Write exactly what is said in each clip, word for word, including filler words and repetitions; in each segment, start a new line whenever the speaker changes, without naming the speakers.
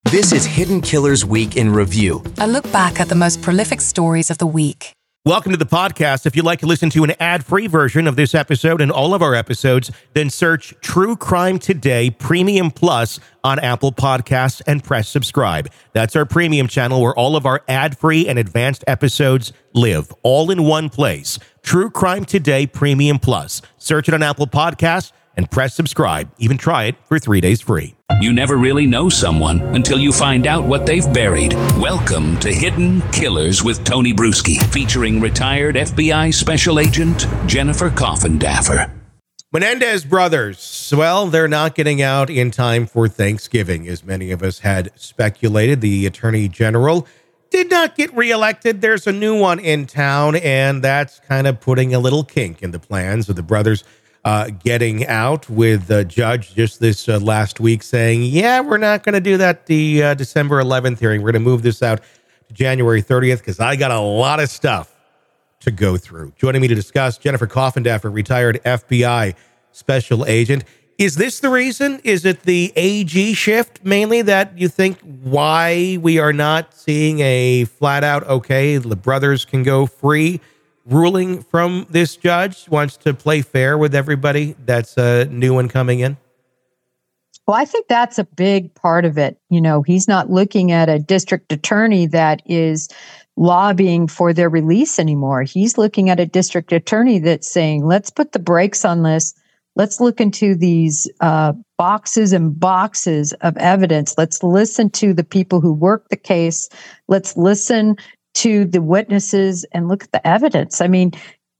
This is Hidden Killers Week in Review.
A look back at the most prolific stories of the week.
Welcome to the podcast. If you'd like to listen to an ad-free version of this episode and all of our episodes, then search True Crime Today Premium Plus on Apple Podcasts and press subscribe. That's our premium channel where all of our ad-free and advanced episodes live, all in one place. True Crime Today Premium Plus. Search it on Apple Podcasts and press subscribe. Even try it for three days free.
You never really know someone until you find out what they've buried. Welcome to Hidden Killers with Tony Bruschi, featuring retired F B I Special Agent Jennifer Coffindaffer.
Menendez brothers, well, they're not getting out in time for Thanksgiving, as many of us had speculated. The Attorney General did not get reelected. There's a new one in town, and that's kind of putting a little kink in the plans of the brothers Uh, getting out, with the judge just this uh, last week saying, yeah, we're not going to do that the uh, December eleventh hearing. We're going to move this out to January thirtieth because I got a lot of stuff to go through. Joining me to discuss, Jennifer Coffindaffer, retired F B I Special Agent. Is this the reason? Is it the A G shift mainly that you think why we are not seeing a flat out, okay, the brothers can go free ruling from this judge? Wants to play fair with everybody that's a new one coming in?
Well, I think that's a big part of it. You know, he's not looking at a district attorney that is lobbying for their release anymore. He's looking at a district attorney that's saying, let's put the brakes on this. Let's look into these uh, boxes and boxes of evidence. Let's listen to the people who work the case. Let's listen to the witnesses and look at the evidence. I mean,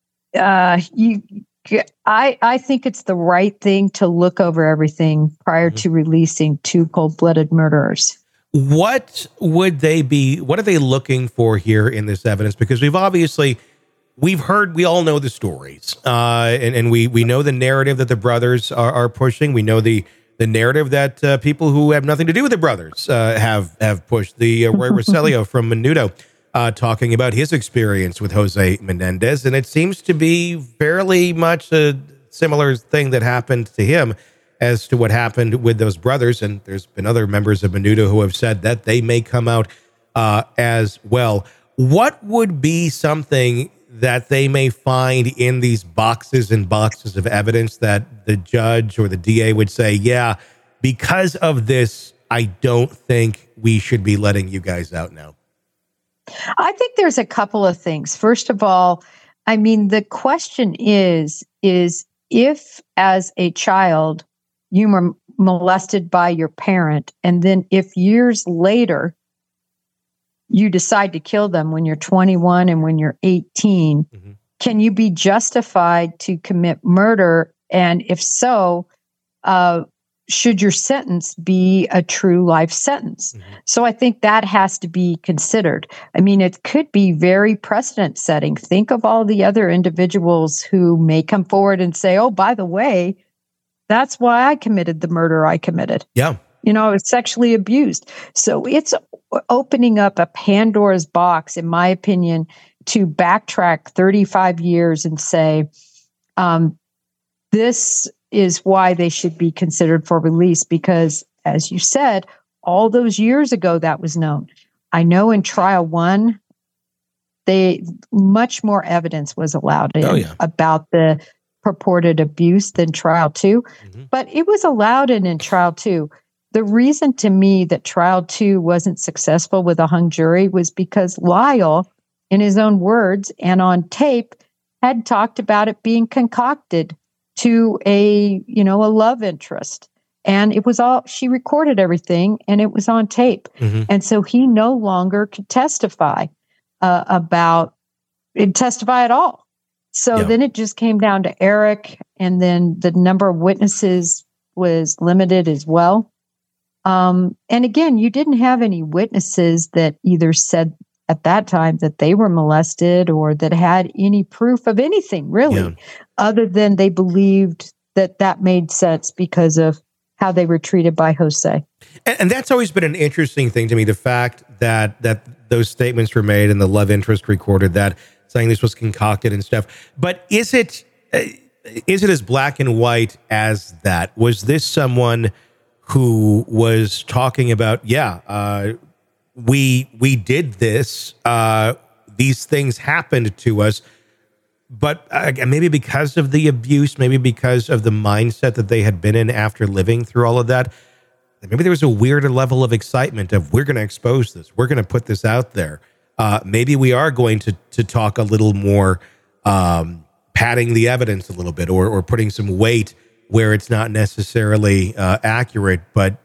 uh, you, I, I think it's the right thing to look over everything prior to releasing two cold-blooded murderers.
What would they be? What are they looking for here in this evidence? Because we've obviously, we've heard, we all know the stories, uh, and, and we we know the narrative that the brothers are, are pushing. We know the the narrative that uh, people who have nothing to do with the brothers uh, have have pushed. The uh, Roy Roselio from Menudo, Uh, talking about his experience with Jose Menendez, and it seems to be fairly much a similar thing that happened to him as to what happened with those brothers. And there's been other members of Menudo who have said that they may come out uh, as well. What would be something that they may find in these boxes and boxes of evidence that the judge or the D A would say, yeah, because of this, I don't think we should be letting you guys out now?
I think there's a couple of things. First of all, I mean, the question is, is if as a child you were molested by your parent, and then if years later you decide to kill them when you're twenty-one and when you're eighteen, mm-hmm. can you be justified to commit murder? And if so, uh, should your sentence be a true life sentence? Mm-hmm. So I think that has to be considered. I mean, it could be very precedent setting. Think of all the other individuals who may come forward and say, oh, by the way, that's why I committed the murder I committed.
Yeah.
You know, I was sexually abused. So it's opening up a Pandora's box, in my opinion, to backtrack thirty-five years and say, um, this is why they should be considered for release, because, as you said, all those years ago that was known. I know in trial one, they much more evidence was allowed in
oh, yeah.
about the purported abuse than trial two, mm-hmm. but it was allowed in in trial two. The reason to me that trial two wasn't successful with a hung jury was because Lyle, in his own words and on tape, had talked about it being concocted to a, you know, a love interest. And it was all, she recorded everything and it was on tape. Mm-hmm. And so he no longer could testify uh, about, it testify at all. So yeah. then it just came down to Eric, and then the number of witnesses was limited as well. Um, and again, you didn't have any witnesses that either said at that time that they were molested or that had any proof of anything, really, yeah. other than they believed that that made sense because of how they were treated by Jose.
And, and that's always been an interesting thing to me, the fact that that those statements were made and the love interest recorded that, saying this was concocted and stuff. But is it uh, is it as black and white as that? Was this someone who was talking about, yeah, uh, we we did this. Uh, these things happened to us. But uh, maybe because of the abuse, maybe because of the mindset that they had been in after living through all of that, maybe there was a weirder level of excitement of, we're going to expose this. We're going to put this out there. Uh, maybe we are going to to talk a little more, um, padding the evidence a little bit, or or putting some weight where it's not necessarily uh, accurate, but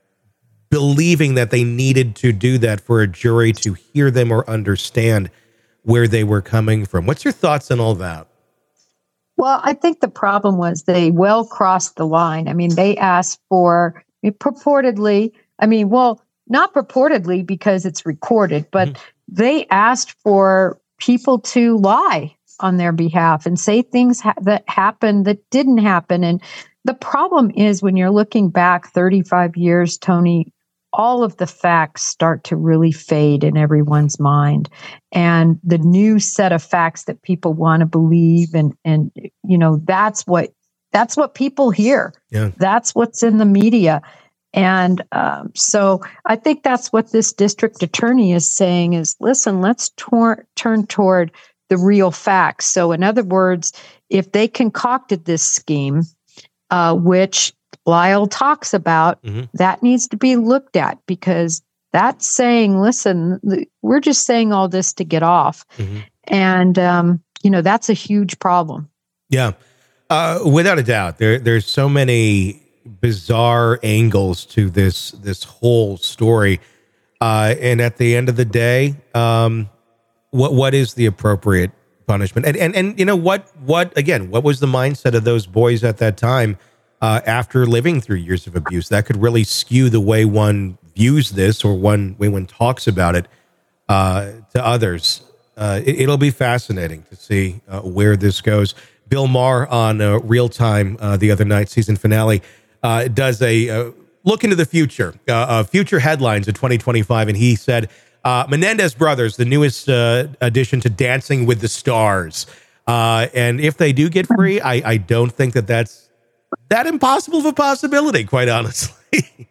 believing that they needed to do that for a jury to hear them or understand where they were coming from. What's your thoughts on all that?
Well, I think the problem was they well crossed the line. I mean, they asked for it purportedly, I mean, well, not purportedly because it's recorded, but mm-hmm. they asked for people to lie on their behalf and say things ha- that happened that didn't happen. And the problem is, when you're looking back thirty-five years, Tony, all of the facts start to really fade in everyone's mind. And the new set of facts that people want to believe, and, and, you know, that's what, that's what people hear.
Yeah.
That's what's in the media. And um, so I think that's what this district attorney is saying is, listen, let's tor- turn toward the real facts. So in other words, if they concocted this scheme, uh, which Lyle talks about, mm-hmm. that needs to be looked at, because that's saying, listen, we're just saying all this to get off. Mm-hmm. And, um, you know, that's a huge problem.
Yeah, uh, without a doubt. There, there's so many bizarre angles to this, this whole story. Uh, and at the end of the day, um, what, what is the appropriate punishment? And, and, and, you know, what, what, again, what was the mindset of those boys at that time? Uh, after living through years of abuse, that could really skew the way one views this, or one way one talks about it uh, to others. Uh, it, it'll be fascinating to see uh, where this goes. Bill Maher on uh, Real Time uh, the other night, season finale, uh, does a uh, look into the future, uh, uh, future headlines of twenty twenty-five, and he said, uh, Menendez Brothers, the newest uh, addition to Dancing with the Stars. Uh, and if they do get free, I, I don't think that that's that impossible of a possibility, quite honestly.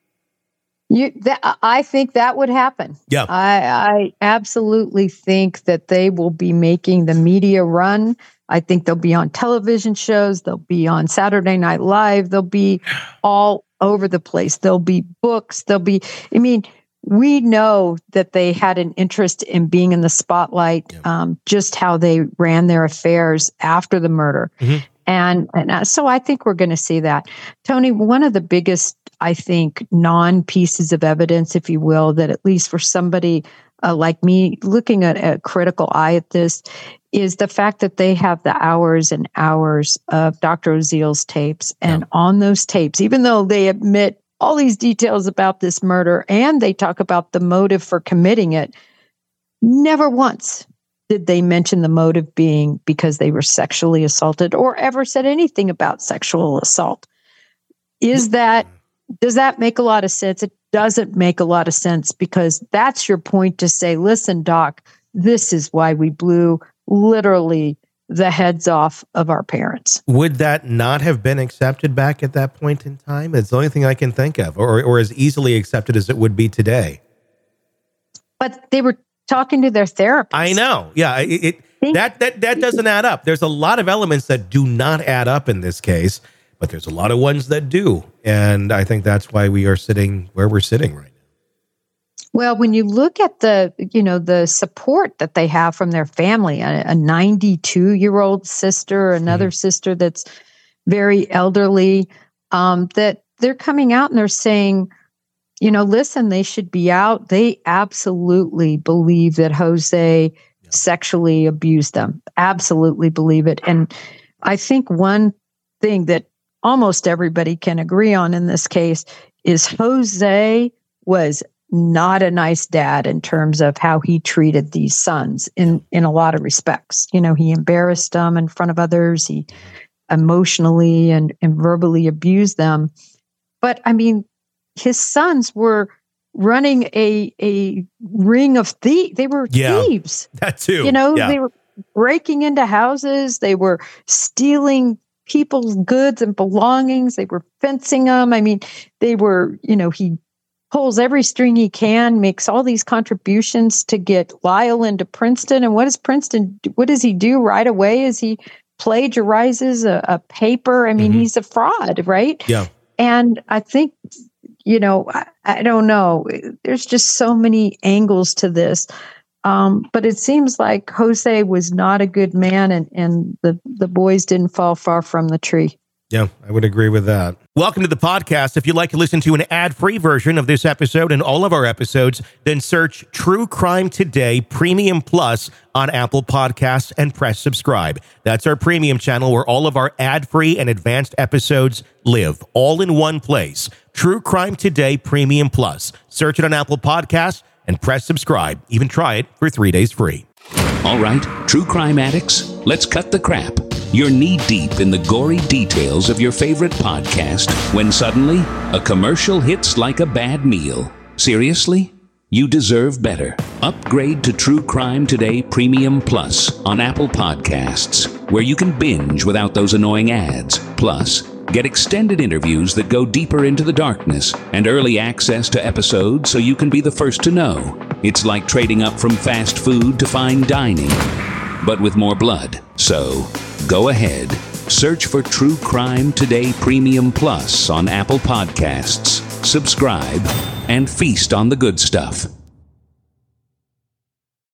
You, that, I think that would happen.
Yeah,
I, I absolutely think that they will be making the media run. I think they'll be on television shows. They'll be on Saturday Night Live. They'll be all over the place. There'll be books. There'll be, I mean, we know that they had an interest in being in the spotlight, yeah. um, just how they ran their affairs after the murder. Mm-hmm. And, and so I think we're going to see that. Tony, one of the biggest, I think, non-pieces of evidence, if you will, that at least for somebody uh, like me looking at a critical eye at this, is the fact that they have the hours and hours of Doctor Oziel's tapes. And yeah. on those tapes, even though they admit all these details about this murder and they talk about the motive for committing it, never once did they mention the motive being because they were sexually assaulted, or ever said anything about sexual assault. Is that, does that make a lot of sense? It doesn't make a lot of sense, because that's your point to say, listen, Doc, this is why we blew literally the heads off of our parents.
Would that not have been accepted back at that point in time? It's the only thing I can think of, or, or as easily accepted as it would be today.
But they were talking to their therapist.
I know. Yeah. It, it that, that, that doesn't add up. There's a lot of elements that do not add up in this case, but there's a lot of ones that do. And I think that's why we are sitting where we're sitting right now.
Well, when you look at the, you know, the support that they have from their family, a ninety-two-year-old sister, another mm-hmm. sister that's very elderly, um, that they're coming out and they're saying, you know, listen, they should be out. They absolutely believe that Jose yeah. sexually abused them. Absolutely believe it. And I think one thing that almost everybody can agree on in this case is Jose was not a nice dad in terms of how he treated these sons in, in a lot of respects. You know, he embarrassed them in front of others. He emotionally and, and verbally abused them. But I mean, his sons were running a a ring of thieves. They were
yeah,
thieves.
That too.
You know,
yeah.
they were breaking into houses. They were stealing people's goods and belongings. They were fencing them. I mean, they were, you know, he pulls every string he can, makes all these contributions to get Lyle into Princeton. And what does Princeton, what does he do right away? Is he plagiarizes a, a paper? I mean, mm-hmm. he's a fraud, right?
Yeah.
And I think, you know, I, I don't know. There's just so many angles to this. Um, but it seems like Jose was not a good man, and, and the, the boys didn't fall far from the tree.
Yeah, I would agree with that. Welcome to the podcast. If you'd like to listen to an ad-free version of this episode and all of our episodes, then search True Crime Today Premium Plus on Apple Podcasts and press subscribe. That's our premium channel where all of our ad-free and advanced episodes live, all in one place. True Crime Today Premium Plus. Search it on Apple Podcasts and press subscribe. Even try it for three days free.
All right, true crime addicts, let's cut the crap. You're knee-deep in the gory details of your favorite podcast when suddenly a commercial hits like a bad meal. Seriously? You deserve better. Upgrade to True Crime Today Premium Plus on Apple Podcasts, where you can binge without those annoying ads. Plus, get extended interviews that go deeper into the darkness and early access to episodes so you can be the first to know. It's like trading up from fast food to fine dining, but with more blood. So, go ahead. Search for True Crime Today Premium Plus on Apple Podcasts. Subscribe and feast on the good stuff.